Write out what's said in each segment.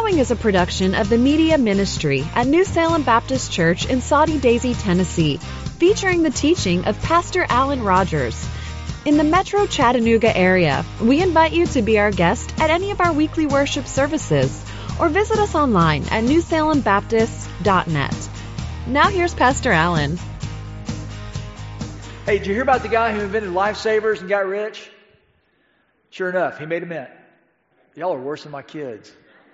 following is a production of the Media Ministry at New Salem Baptist Church in Soddy Daisy, Tennessee, featuring the teaching of Pastor Alan Rogers. In the Metro Chattanooga area, we invite you to be our guest at any of our weekly worship services or visit us online at newsalembaptist.net. Now here's Pastor Alan. Hey, did you hear about the guy who invented lifesavers and got rich? Sure enough, he made a mint. Y'all are worse than my kids.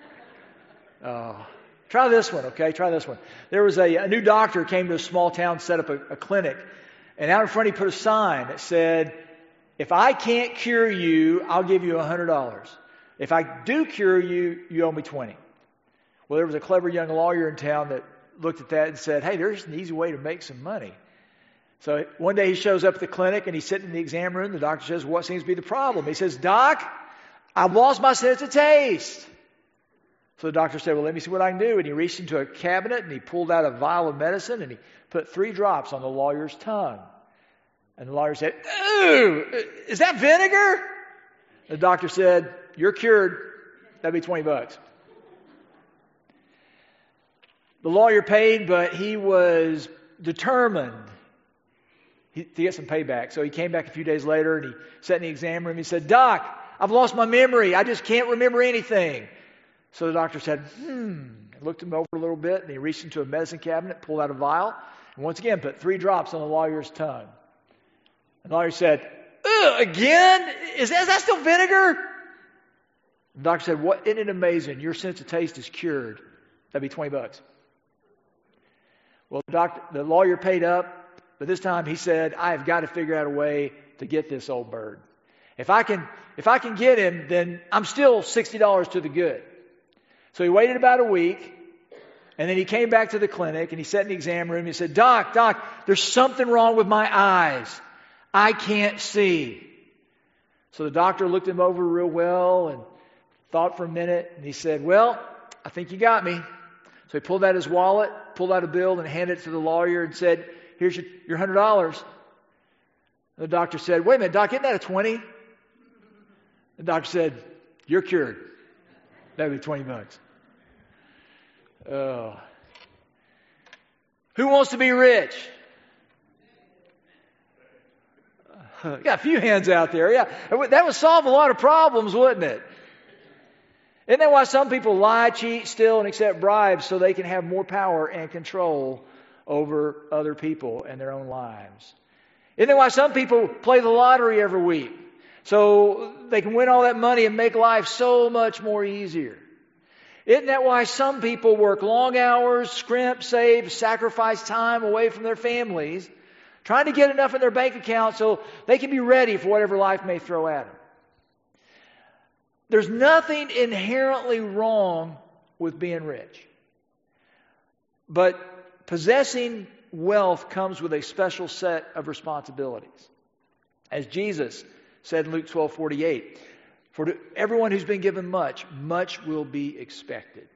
Try this one, okay? Try this one. There was a new doctor came to a small town, set up a clinic, and out in front he put a sign that said, "If I can't cure you, I'll give you $100. If I do cure you, you owe me $20." Well, there was a clever young lawyer in town that looked at that and said, "Hey, there's an easy way to make some money." So one day he shows up at the clinic and he's sitting in the exam room. The doctor says, "What seems to be the problem?" He says, "Doc, I've lost my sense of taste." So the doctor said, "Well, let me see what I can do." And he reached into a cabinet and he pulled out a vial of medicine and he put 3 drops on the lawyer's tongue. And the lawyer said, "Ooh, is that vinegar?" The doctor said, "You're cured. That'd be $20. The lawyer paid, but he was determined to get some payback. So he came back a few days later and he sat in the exam room. He said, "Doc, I've lost my memory. I just can't remember anything." So the doctor said, looked him over a little bit, and he reached into a medicine cabinet, pulled out a vial, and once again put 3 drops on the lawyer's tongue. And the lawyer said, "Again? Is that still vinegar?" The doctor said, "Isn't it amazing? Your sense of taste is cured. That'd be $20. Well, the lawyer paid up, but this time he said, "I have got to figure out a way to get this old bird. If I can get him, then I'm still $60 to the good." So he waited about a week, and then he came back to the clinic, and he sat in the exam room, and he said, Doc, there's something wrong with my eyes. I can't see." So the doctor looked him over real well and thought for a minute, and he said, "Well, I think you got me." So he pulled out his wallet, pulled out a bill, and handed it to the lawyer and said, "Here's your $100. The doctor said, "Wait a minute, Doc, isn't that a 20? The doctor said, "You're cured. That'd be $20. Who wants to be rich? Got a few hands out there. Yeah, that would solve a lot of problems, wouldn't it? Isn't that why some people lie, cheat, steal, and accept bribes so they can have more power and control over other people and their own lives? Isn't that why some people play the lottery every week so they can win all that money and make life so much more easier? Isn't that why some people work long hours, scrimp, save, sacrifice time away from their families, trying to get enough in their bank account so they can be ready for whatever life may throw at them? There's nothing inherently wrong with being rich. But possessing wealth comes with a special set of responsibilities. As Jesus said in Luke 12:48, "For to everyone who's been given much, much will be expected."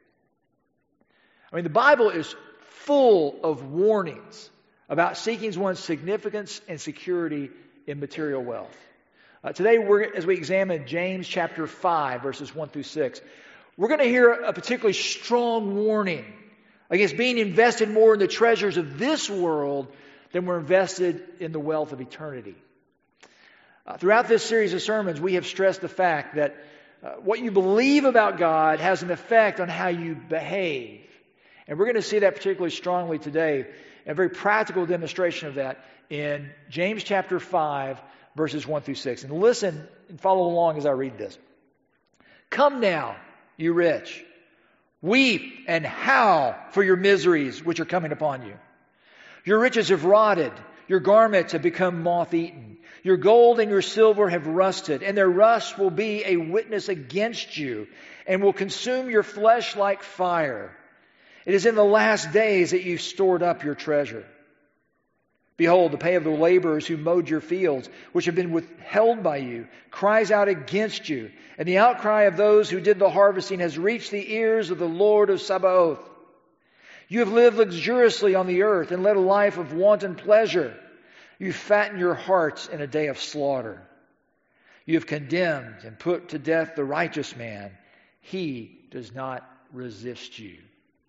I mean, the Bible is full of warnings about seeking one's significance and security in material wealth. Today, as we examine James chapter 5, verses 1 through 6, we're going to hear a particularly strong warning against being invested more in the treasures of this world than we're invested in the wealth of eternity. Throughout this series of sermons, we have stressed the fact that what you believe about God has an effect on how you behave. And we're going to see that particularly strongly today, a very practical demonstration of that in James chapter 5, verses 1 through 6. And listen and follow along as I read this. "Come now, you rich, weep and howl for your miseries which are coming upon you. Your riches have rotted, your garments have become moth-eaten. Your gold and your silver have rusted, and their rust will be a witness against you and will consume your flesh like fire. It is in the last days that you've stored up your treasure. Behold, the pay of the laborers who mowed your fields, which have been withheld by you, cries out against you, and the outcry of those who did the harvesting has reached the ears of the Lord of Sabaoth. You have lived luxuriously on the earth and led a life of wanton pleasure. You fatten your hearts in a day of slaughter. You have condemned and put to death the righteous man. He does not resist you.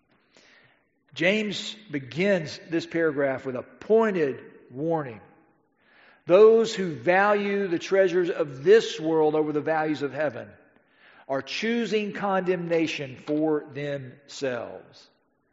James begins this paragraph with a pointed warning. Those who value the treasures of this world over the values of heaven are choosing condemnation for themselves.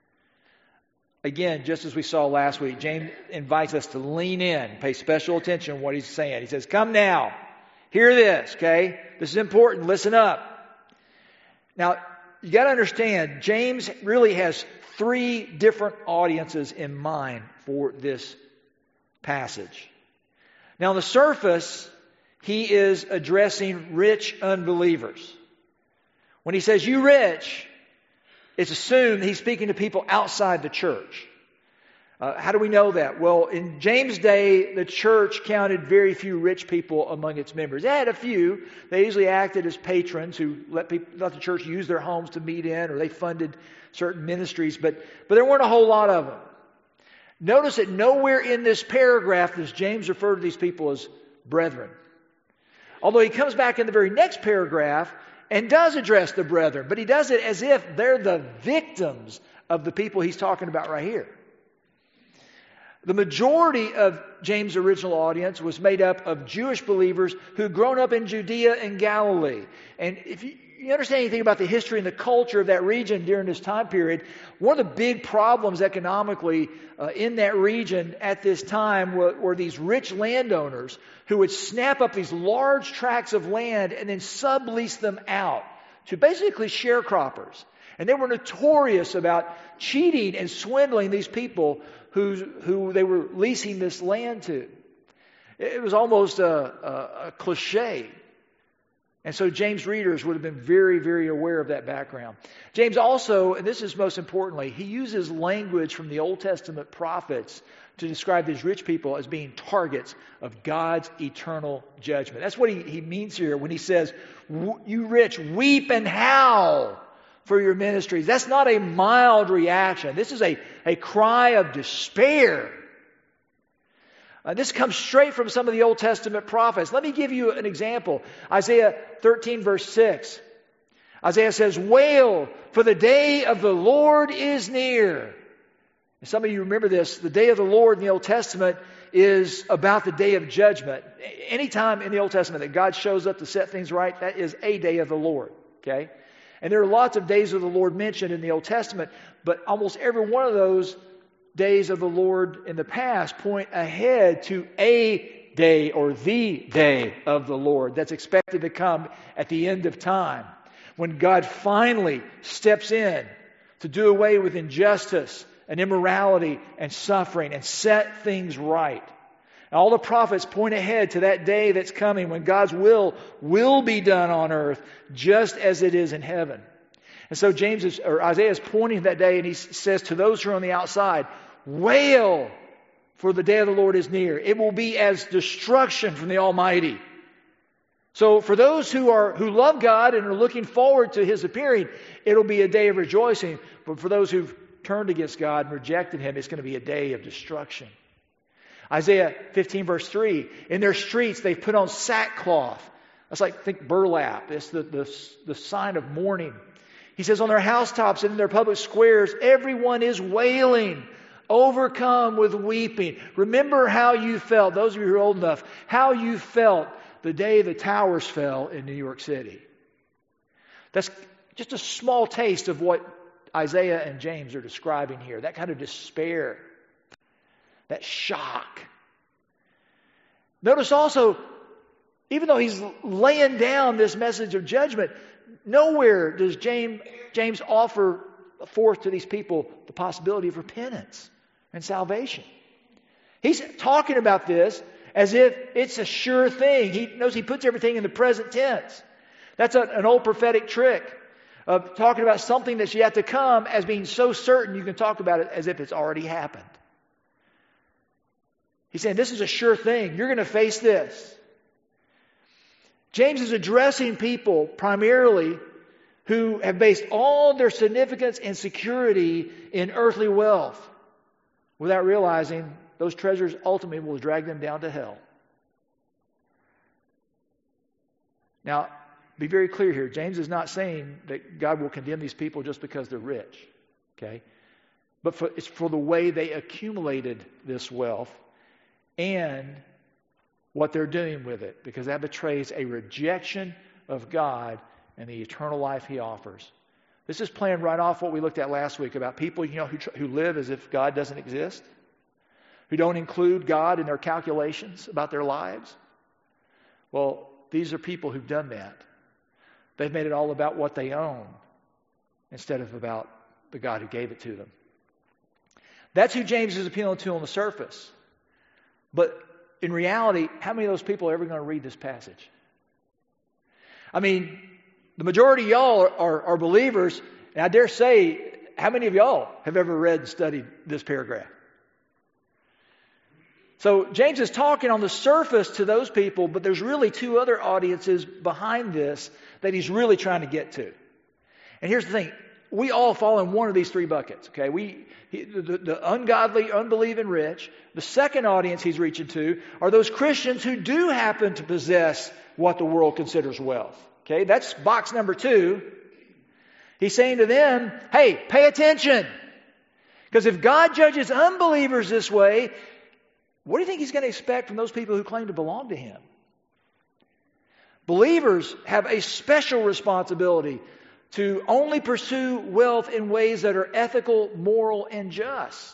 Again, just as we saw last week, James invites us to lean in, pay special attention to what he's saying. He says, come now, hear this, okay? This is important, listen up. Now, you got to understand, James really has three different audiences in mind for this passage. Now, on the surface, he is addressing rich unbelievers. When he says, you rich, it's assumed he's speaking to people outside the church. How do we know that? Well, in James' day, the church counted very few rich people among its members. They had a few. They usually acted as patrons who let the church use their homes to meet in, or they funded certain ministries, but there weren't a whole lot of them. Notice that nowhere in this paragraph does James refer to these people as brethren. Although he comes back in the very next paragraph and does address the brethren, but he does it as if they're the victims of the people he's talking about right here. The majority of James' original audience was made up of Jewish believers who'd grown up in Judea and Galilee. And if you understand anything about the history and the culture of that region during this time period, one of the big problems economically in that region at this time were these rich landowners who would snap up these large tracts of land and then sublease them out to basically sharecroppers. And they were notorious about cheating and swindling these people who they were leasing this land to. It was almost a cliche. And so James' readers would have been very, very aware of that background. James also, and this is most importantly, he uses language from the Old Testament prophets to describe these rich people as being targets of God's eternal judgment. That's what he means here when he says, you rich, weep and howl for your ministries. That's not a mild reaction. This is a cry of despair. This comes straight from some of the Old Testament prophets. Let me give you an example. Isaiah 13 verse 6. Isaiah says, wail, for the day of the Lord is near. And some of you remember this. The day of the Lord in the Old Testament is about the day of judgment. Anytime in the Old Testament that God shows up to set things right, that is a day of the Lord. Okay? And there are lots of days of the Lord mentioned in the Old Testament, but almost every one of those days of the Lord in the past point ahead to a day or the day of the Lord that's expected to come at the end of time, when God finally steps in to do away with injustice and immorality and suffering and set things right. And all the prophets point ahead to that day that's coming when God's will be done on earth just as it is in heaven. And so Isaiah is pointing to that day, and he says to those who are on the outside, wail, for the day of the Lord is near. It will be as destruction from the Almighty. So for those who love God and are looking forward to His appearing, it'll be a day of rejoicing. But for those who've turned against God and rejected Him, it's going to be a day of destruction. Isaiah 15 verse 3, in their streets they've put on sackcloth. That's like, think burlap. It's the sign of mourning. He says on their housetops and in their public squares, everyone is wailing, overcome with weeping. Remember how you felt, those of you who are old enough, how you felt the day the towers fell in New York City. That's just a small taste of what Isaiah and James are describing here. That kind of despair. That shock. Notice also, even though he's laying down this message of judgment, nowhere does James offer forth to these people the possibility of repentance and salvation. He's talking about this as if it's a sure thing. He knows he puts everything in the present tense. That's an old prophetic trick of talking about something that's yet to come as being so certain you can talk about it as if it's already happened. He's saying this is a sure thing. You're going to face this. James is addressing people primarily who have based all their significance and security in earthly wealth without realizing those treasures ultimately will drag them down to hell. Now, be very clear here. James is not saying that God will condemn these people just because they're rich. Okay? But it's for the way they accumulated this wealth and what they're doing with it, because that betrays a rejection of God and the eternal life He offers. This is playing right off what we looked at last week about people, who live as if God doesn't exist, who don't include God in their calculations about their lives. Well, these are people who've done that. They've made it all about what they own instead of about the God who gave it to them. That's who James is appealing to on the surface. But in reality, how many of those people are ever going to read this passage? I mean, the majority of y'all are believers, and I dare say, how many of y'all have ever read and studied this paragraph? So James is talking on the surface to those people, but there's really two other audiences behind this that he's really trying to get to. And here's the thing. We all fall in one of these three buckets, okay? The ungodly, unbelieving rich. The second audience he's reaching to are those Christians who do happen to possess what the world considers wealth. Okay, that's box number 2. He's saying to them, hey, pay attention. Because if God judges unbelievers this way, what do you think He's going to expect from those people who claim to belong to Him? Believers have a special responsibility to only pursue wealth in ways that are ethical, moral, and just.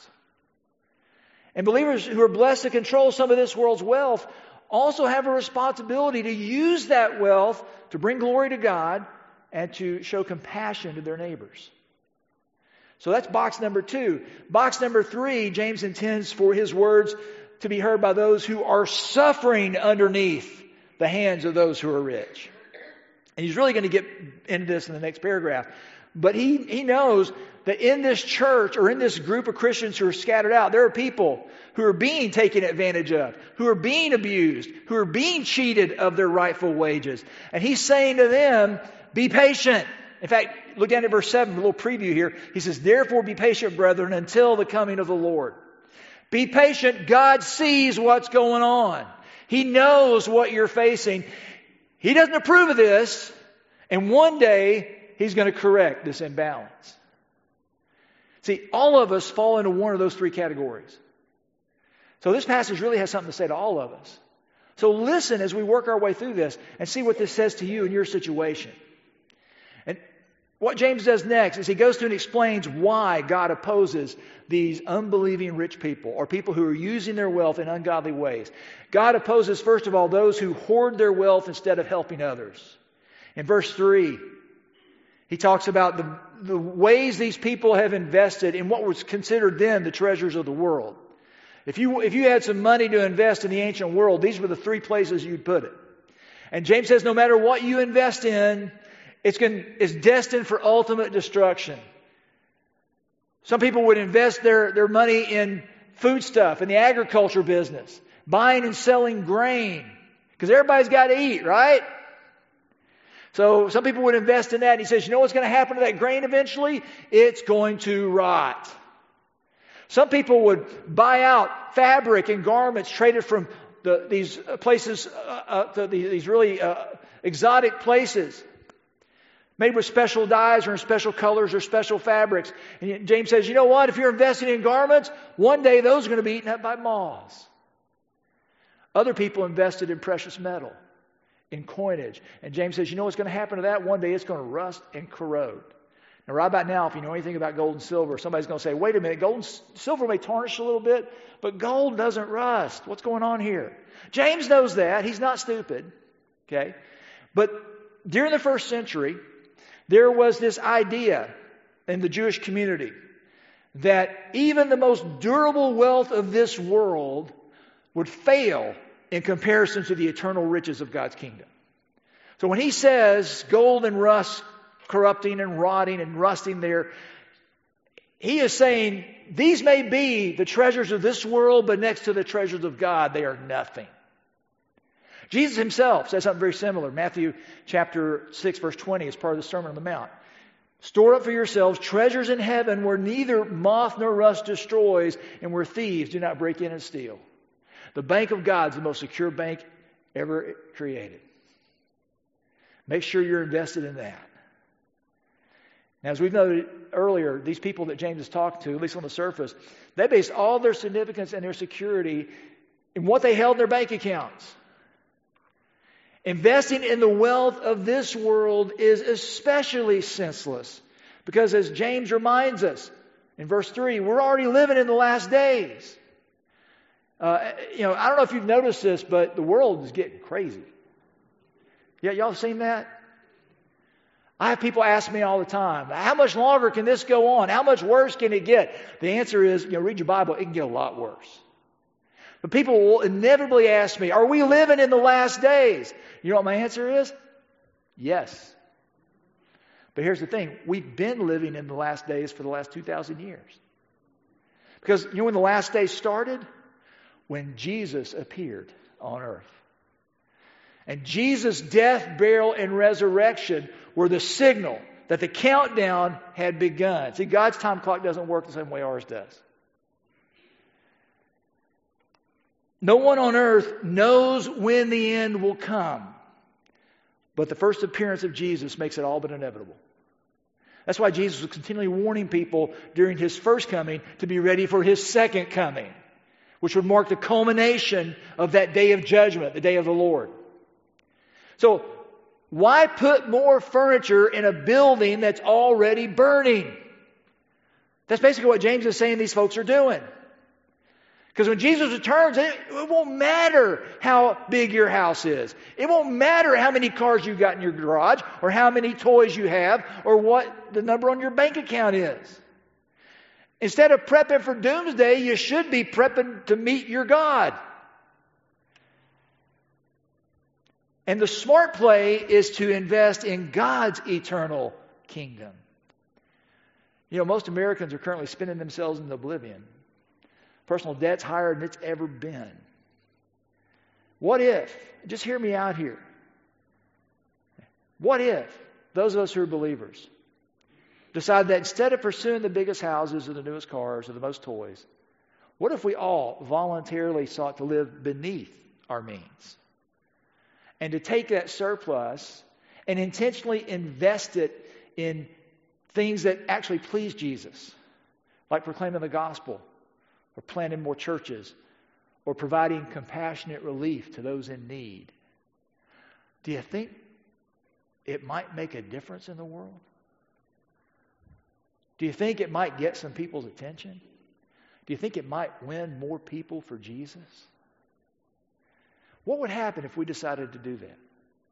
And believers who are blessed to control some of this world's wealth also have a responsibility to use that wealth to bring glory to God and to show compassion to their neighbors. So that's box number 2. Box number 3, James intends for his words to be heard by those who are suffering underneath the hands of those who are rich. And he's really going to get into this in the next paragraph. But he knows that in this church or in this group of Christians who are scattered out, there are people who are being taken advantage of, who are being abused, who are being cheated of their rightful wages. And he's saying to them, be patient. In fact, look down at verse 7, a little preview here. He says, therefore be patient, brethren, until the coming of the Lord. Be patient. God sees what's going on. He knows what you're facing. He doesn't approve of this, and one day He's going to correct this imbalance. See, all of us fall into one of those 3 categories. So this passage really has something to say to all of us. So listen as we work our way through this and see what this says to you in your situation. And what James does next is he goes through and explains why God opposes these unbelieving rich people or people who are using their wealth in ungodly ways. God opposes, first of all, those who hoard their wealth instead of helping others. In verse 3, he talks about the ways these people have invested in what was considered then the treasures of the world. If you had some money to invest in the ancient world, these were the 3 places you'd put it. And James says no matter what you invest in, it's destined for ultimate destruction. Some people would invest their money in foodstuff, in the agriculture business, buying and selling grain, because everybody's got to eat, right? So some people would invest in that. And he says, you know what's going to happen to that grain eventually? It's going to rot. Some people would buy out fabric and garments traded from these places, these really exotic places, made with special dyes or in special colors or special fabrics. And James says, you know what? If you're investing in garments, one day those are going to be eaten up by moths. Other people invested in precious metal, in coinage. And James says, you know what's going to happen to that? One day it's going to rust and corrode. Now, right about now, if you know anything about gold and silver, somebody's going to say, wait a minute, gold and silver may tarnish a little bit, but gold doesn't rust. What's going on here? James knows that. He's not stupid. Okay? But during the first century, there was this idea in the Jewish community that even the most durable wealth of this world would fail in comparison to the eternal riches of God's kingdom. So when he says gold and rust, corrupting and rotting and rusting there, he is saying these may be the treasures of this world, but next to the treasures of God, they are nothing. Jesus himself says something very similar. Matthew chapter 6, verse 20 is part of the Sermon on the Mount. Store up for yourselves treasures in heaven where neither moth nor rust destroys and where thieves do not break in and steal. The bank of God is the most secure bank ever created. Make sure you're invested in that. Now, as we've noted earlier, these people that James is talking to, at least on the surface, they based all their significance and their security in what they held in their bank accounts. Investing in the wealth of this world is especially senseless because, as James reminds us in verse 3, we're already living in the last days. I don't know if you've noticed this, but the world is getting crazy. Yeah, y'all seen that? I have people ask me all the time, how much longer can this go on? How much worse can it get? The answer is, read your Bible, it can get a lot worse. But people will inevitably ask me, are we living in the last days? You know what my answer is? Yes. But here's the thing, we've been living in the last days for the last 2,000 years. Because when the last days started? When Jesus appeared on earth. And Jesus' death, burial, and resurrection were the signal that the countdown had begun. See, God's time clock doesn't work the same way ours does. No one on earth knows when the end will come. But the first appearance of Jesus makes it all but inevitable. That's why Jesus was continually warning people during His first coming to be ready for His second coming, which would mark the culmination of that day of judgment, the day of the Lord. So, why put more furniture in a building that's already burning? That's basically what James is saying these folks are doing. Because when Jesus returns, it won't matter how big your house is. It won't matter how many cars you've got in your garage, or how many toys you have, or what the number on your bank account is. Instead of prepping for doomsday, you should be prepping to meet your God. And the smart play is to invest in God's eternal kingdom. Most Americans are currently spending themselves in oblivion. Personal debt's higher than it's ever been. What if, just hear me out here. What if those of us who are believers decide that instead of pursuing the biggest houses or the newest cars or the most toys, what if we all voluntarily sought to live beneath our means? And to take that surplus and intentionally invest it in things that actually please Jesus, like proclaiming the gospel, or planting more churches, or providing compassionate relief to those in need. Do you think it might make a difference in the world? Do you think it might get some people's attention? Do you think it might win more people for Jesus? What would happen if we decided to do that?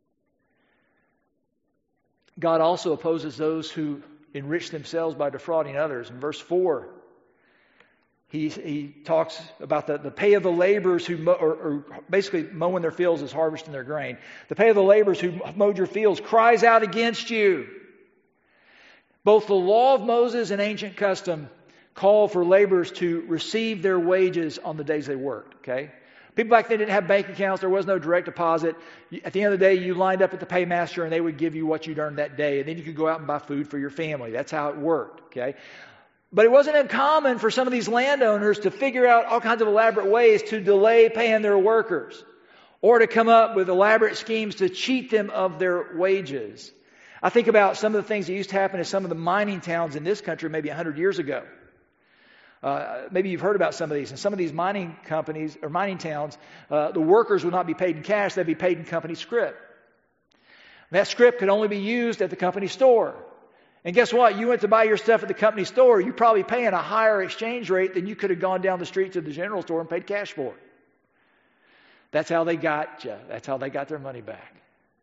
God also opposes those who enrich themselves by defrauding others. In verse 4, he talks about the pay of the laborers who or basically mowing their fields is harvesting their grain. The pay of the laborers who mowed your fields cries out against you. Both the law of Moses and ancient custom call for laborers to receive their wages on the days they worked. Okay? People back then didn't have bank accounts. There was no direct deposit. At the end of the day, you lined up at the paymaster and they would give you what you'd earned that day. And then you could go out and buy food for your family. That's how it worked. Okay? But it wasn't uncommon for some of these landowners to figure out all kinds of elaborate ways to delay paying their workers, or to come up with elaborate schemes to cheat them of their wages. I think about some of the things that used to happen in some of the mining towns in this country maybe 100 years ago. Maybe you've heard about some of these. In some of these mining companies or mining towns, the workers would not be paid in cash, they'd be paid in company scrip. That scrip could only be used at the company store. And guess what? You went to buy your stuff at the company store, you're probably paying a higher exchange rate than you could have gone down the street to the general store and paid cash for it. That's how they got you. That's how they got their money back.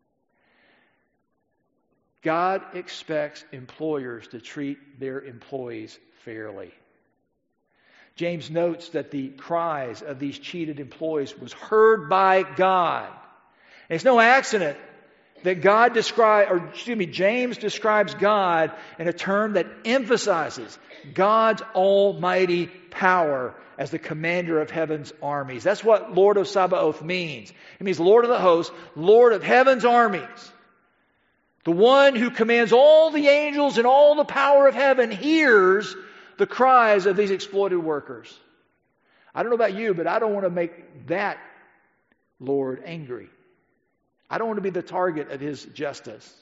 God expects employers to treat their employees fairly. James notes that the cries of these cheated employees was heard by God. And it's no accident that James describes God in a term that emphasizes God's almighty power as the commander of heaven's armies. That's what Lord of Sabaoth means. It means Lord of the hosts, Lord of heaven's armies. The one who commands all the angels and all the power of heaven hears the cries of these exploited workers. I don't know about you, but I don't want to make that Lord angry. I don't want to be the target of his justice.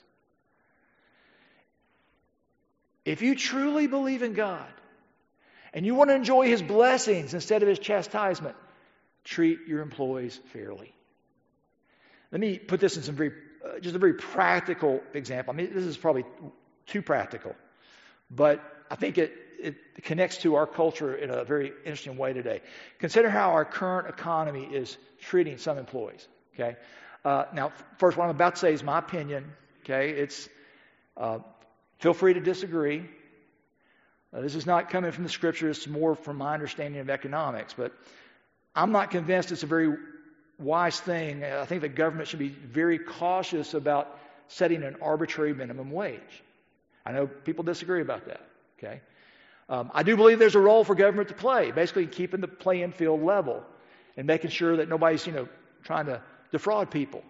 If you truly believe in God and you want to enjoy his blessings instead of his chastisement, treat your employees fairly. Let me put this in some just a very practical example. I mean, this is probably too practical, but I think it connects to our culture in a very interesting way today. Consider how our current economy is treating some employees. Okay. Now, first, what I'm about to say is my opinion. Okay, it's feel free to disagree. This is not coming from the Scripture. It's more from my understanding of economics. But I'm not convinced it's a very wise thing. I think the government should be very cautious about setting an arbitrary minimum wage. I know people disagree about that. Okay, I do believe there's a role for government to play, basically keeping the playing field level and making sure that nobody's trying to defraud people.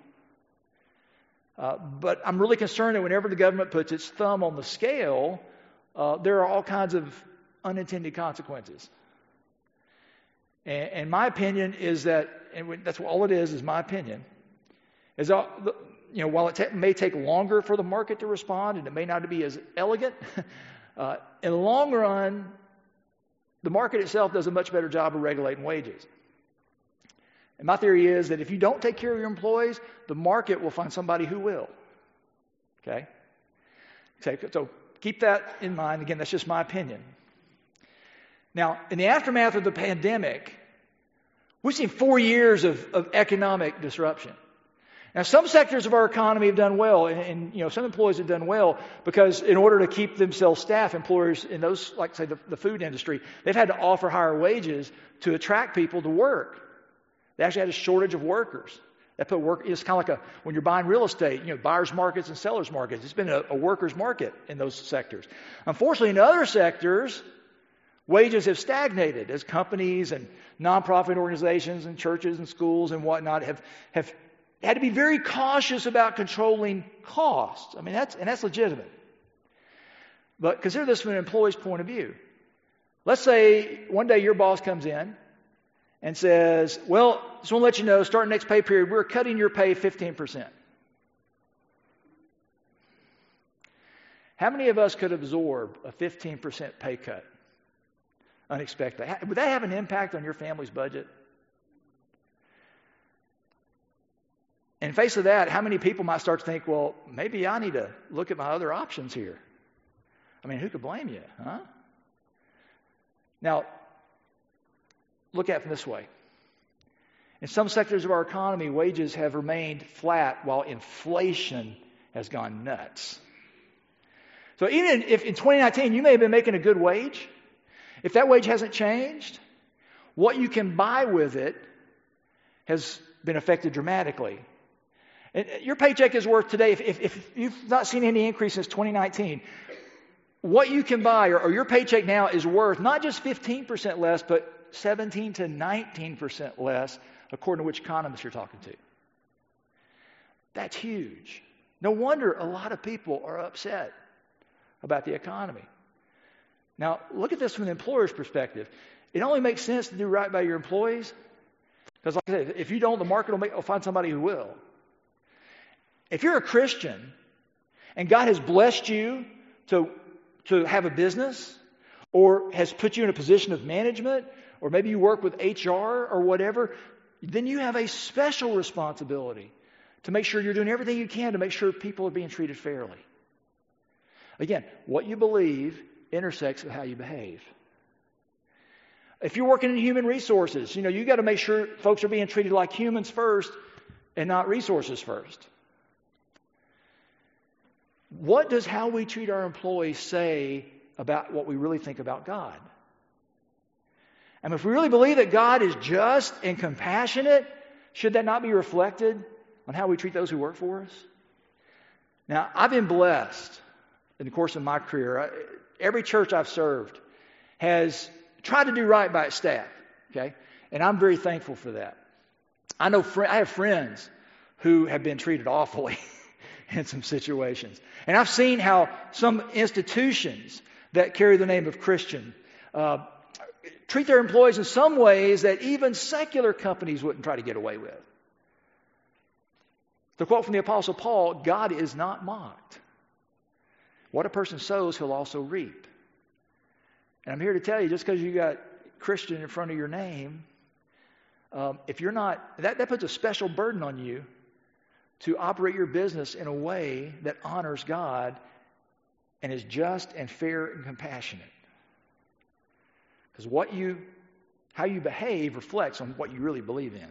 But I'm really concerned that whenever the government puts its thumb on the scale, there are all kinds of unintended consequences. And my opinion is that, and that's all it is my opinion, is while it may take longer for the market to respond and it may not be as elegant, in the long run, the market itself does a much better job of regulating wages. And my theory is that if you don't take care of your employees, the market will find somebody who will. Okay? So keep that in mind. Again, that's just my opinion. Now, in the aftermath of the pandemic, we've seen 4 years of economic disruption. Now, some sectors of our economy have done well, and some employees have done well because in order to keep themselves staffed, employers in those, like say the food industry, they've had to offer higher wages to attract people to work. They actually had a shortage of workers. That put work. It's kind of like when you're buying real estate, buyers markets and sellers markets. It's been a workers market in those sectors. Unfortunately, in other sectors, wages have stagnated as companies and nonprofit organizations and churches and schools and whatnot have had to be very cautious about controlling costs. I mean, that's legitimate. But consider this from an employee's point of view. Let's say one day your boss comes in and says, well, just want to let you know, starting next pay period, we're cutting your pay 15%. How many of us could absorb a 15% pay cut unexpectedly? Would that have an impact on your family's budget? In face of that, how many people might start to think, well, maybe I need to look at my other options here? I mean, who could blame you, huh? Now, look at it from this way. In some sectors of our economy, wages have remained flat while inflation has gone nuts. So even if in 2019 you may have been making a good wage, if that wage hasn't changed, what you can buy with it has been affected dramatically. And your paycheck is worth today, if you've not seen any increase since 2019, what you can buy or your paycheck now is worth not just 15% less, but 17 to 19% less, according to which economist you're talking to. That's huge. No wonder a lot of people are upset about the economy. Now, look at this from the employer's perspective. It only makes sense to do right by your employees because, like I said, if you don't, the market will find somebody who will. If you're a Christian and God has blessed you to have a business or has put you in a position of management, or maybe you work with HR or whatever, then you have a special responsibility to make sure you're doing everything you can to make sure people are being treated fairly. Again, what you believe intersects with how you behave. If you're working in human resources, you got to make sure folks are being treated like humans first and not resources first. What does how we treat our employees say about what we really think about God? And if we really believe that God is just and compassionate, should that not be reflected on how we treat those who work for us? Now, I've been blessed in the course of my career. Every church I've served has tried to do right by its staff, okay? And I'm very thankful for that. I have friends who have been treated awfully in some situations. And I've seen how some institutions that carry the name of Christian treat their employees in some ways that even secular companies wouldn't try to get away with. To quote from the Apostle Paul, God is not mocked. What a person sows, he'll also reap. And I'm here to tell you, just because you got Christian in front of your name, if you're not, that puts a special burden on you to operate your business in a way that honors God and is just and fair and compassionate. Because how you behave reflects on what you really believe in.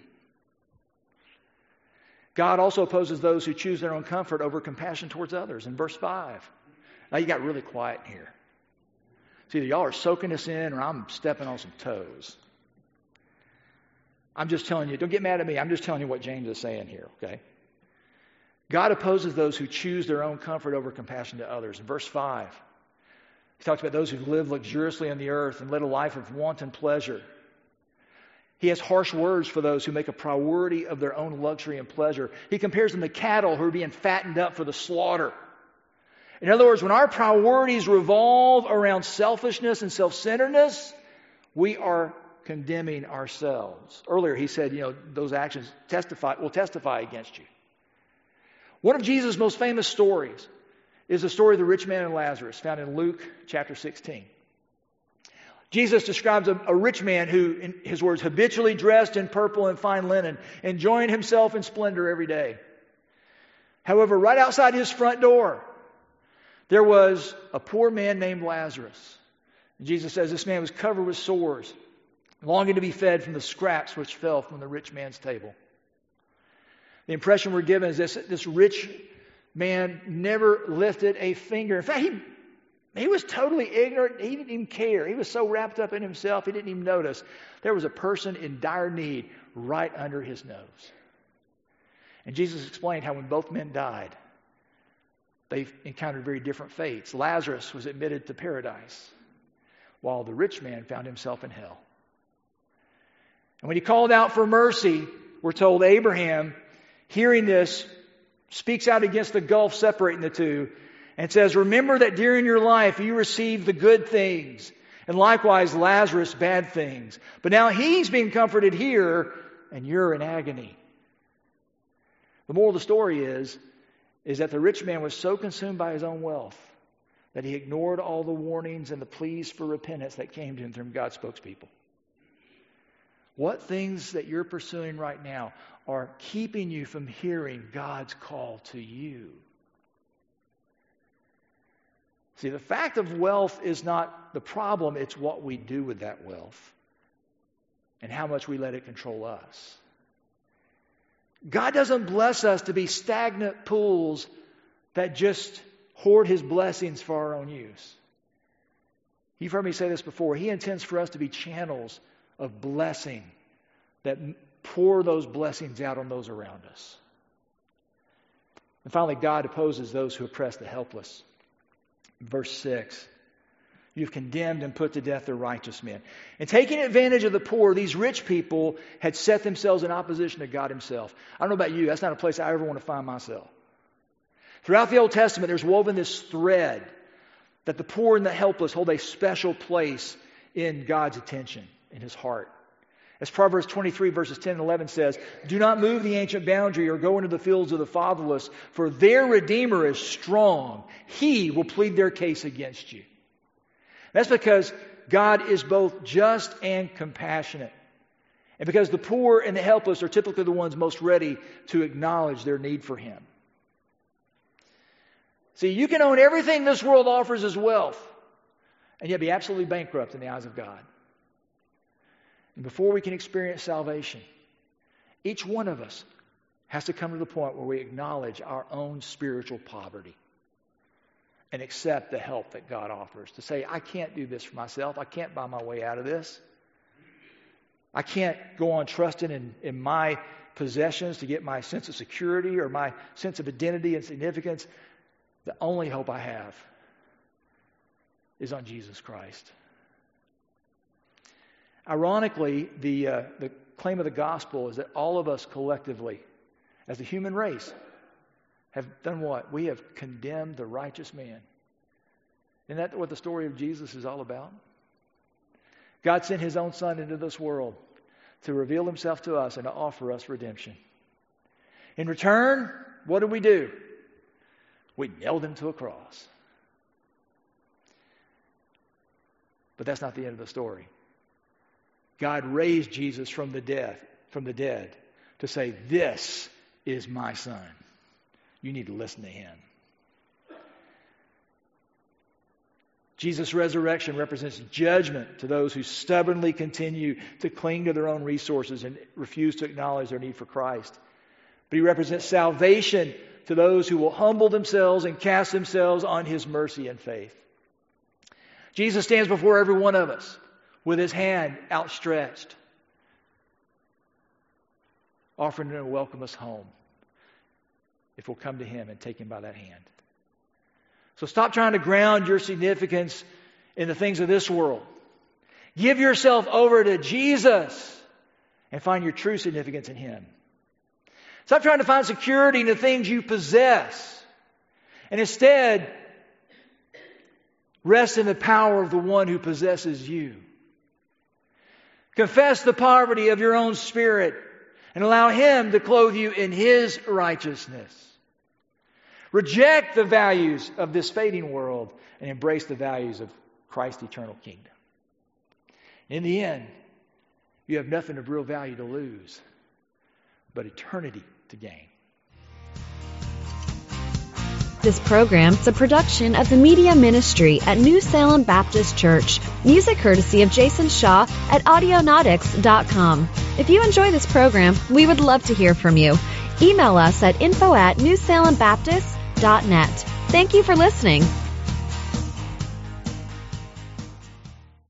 God also opposes those who choose their own comfort over compassion towards others. In verse 5. Now you got really quiet in here. It's either y'all are soaking us in or I'm stepping on some toes. I'm just telling you, don't get mad at me. I'm just telling you what James is saying here, okay? God opposes those who choose their own comfort over compassion to others. In verse 5, he talks about those who live luxuriously on the earth and live a life of wanton pleasure. He has harsh words for those who make a priority of their own luxury and pleasure. He compares them to cattle who are being fattened up for the slaughter. In other words, when our priorities revolve around selfishness and self-centeredness, we are condemning ourselves. Earlier he said, those actions will testify against you. One of Jesus' most famous stories is the story of the rich man and Lazarus, found in Luke chapter 16. Jesus describes a rich man who, in his words, habitually dressed in purple and fine linen, enjoying himself in splendor every day. However, right outside his front door, there was a poor man named Lazarus. And Jesus says this man was covered with sores, longing to be fed from the scraps which fell from the rich man's table. The impression we're given is this rich man never lifted a finger. In fact, he was totally ignorant. He didn't even care. He was so wrapped up in himself, he didn't even notice there was a person in dire need right under his nose. And Jesus explained how when both men died, they encountered very different fates. Lazarus was admitted to paradise, while the rich man found himself in hell. And when he called out for mercy, we're told Abraham, hearing this, speaks out against the gulf separating the two and says, remember that during your life you received the good things, and likewise Lazarus bad things. But now he's being comforted here, and you're in agony. The moral of the story is that the rich man was so consumed by his own wealth that he ignored all the warnings and the pleas for repentance that came to him from God's spokespeople. What things that you're pursuing right now are keeping you from hearing God's call to you? See, the fact of wealth is not the problem, it's what we do with that wealth and how much we let it control us. God doesn't bless us to be stagnant pools that just hoard His blessings for our own use. You've heard me say this before. He intends for us to be channels of blessing that pour those blessings out on those around us. And finally, God opposes those who oppress the helpless. Verse 6, you've condemned and put to death the righteous men. And taking advantage of the poor, these rich people had set themselves in opposition to God Himself. I don't know about you, that's not a place I ever want to find myself. Throughout the Old Testament, there's woven this thread that the poor and the helpless hold a special place in God's attention, in His heart. As Proverbs 23 verses 10 and 11 says, do not move the ancient boundary or go into the fields of the fatherless, for their Redeemer is strong. He will plead their case against you. That's because God is both just and compassionate. And because the poor and the helpless are typically the ones most ready to acknowledge their need for Him. See, you can own everything this world offers as wealth, and yet be absolutely bankrupt in the eyes of God. And before we can experience salvation, each one of us has to come to the point where we acknowledge our own spiritual poverty and accept the help that God offers. To say, I can't do this for myself. I can't buy my way out of this. I can't go on trusting in my possessions to get my sense of security or my sense of identity and significance. The only hope I have is on Jesus Christ. Ironically, the claim of the gospel is that all of us collectively, as the human race, have done what? We have condemned the righteous man. Isn't that what the story of Jesus is all about? God sent His own Son into this world to reveal Himself to us and to offer us redemption. In return, what did we do? We nailed him to a cross. But that's not the end of the story. God raised Jesus from the dead to say, this is my son. You need to listen to him. Jesus' resurrection represents judgment to those who stubbornly continue to cling to their own resources and refuse to acknowledge their need for Christ. But he represents salvation to those who will humble themselves and cast themselves on his mercy and faith. Jesus stands before every one of us with his hand outstretched, offering to welcome us home if we'll come to him and take him by that hand. So stop trying to ground your significance in the things of this world. Give yourself over to Jesus and find your true significance in him. Stop trying to find security in the things you possess. And instead, rest in the power of the one who possesses you. Confess the poverty of your own spirit and allow him to clothe you in his righteousness. Reject the values of this fading world and embrace the values of Christ's eternal kingdom. In the end, you have nothing of real value to lose, but eternity to gain. This program is a production of the Media Ministry at New Salem Baptist Church. Music courtesy of Jason Shaw at Audionautics.com. If you enjoy this program, we would love to hear from you. Email us at info@newsalembaptist.net. Thank you for listening.